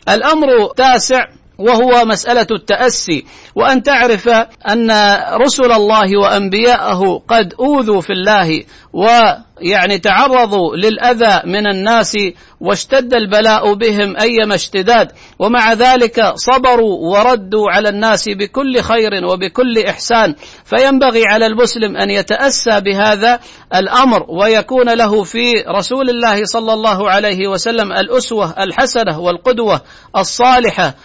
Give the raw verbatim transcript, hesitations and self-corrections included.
الأمر التاسع وهو مسألة التأسي، وأن تعرف أن رسل الله وأنبياءه قد أوذوا في الله ويعني تعرضوا للأذى من الناس واشتد البلاء بهم أيما اشتداد، ومع ذلك صبروا وردوا على الناس بكل خير وبكل إحسان. فينبغي على المسلم أن يتأسى بهذا الأمر ويكون له في رسول الله صلى الله عليه وسلم الأسوة الحسنة والقدوة الصالحة.